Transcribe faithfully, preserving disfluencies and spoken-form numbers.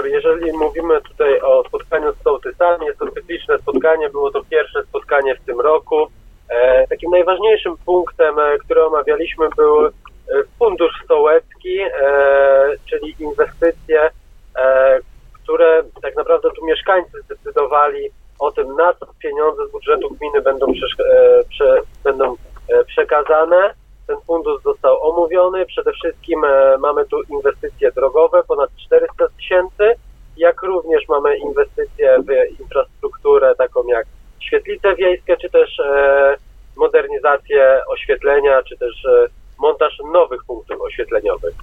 wieczór. Jeżeli mówimy tutaj o spotkaniu z sołtysami, jest to cykliczne spotkanie, było to pierwsze spotkanie w tym roku. E, takim najważniejszym punktem, e, który omawialiśmy, był e, fundusz sołecki, e, czyli inwestycje, e, które tak naprawdę tu mieszkańcy zdecydowali o tym, na co pieniądze z budżetu gminy będą, przesz- e, prze- będą e, przekazane. Ten fundusz został omówiony. Przede wszystkim e, mamy tu inwestycje drogowe, ponad czterysta tysięcy, jak również mamy inwestycje w infrastrukturę taką jak świetlice wiejskie, czy też e, modernizację oświetlenia, czy też e, montaż nowych punktów oświetleniowych.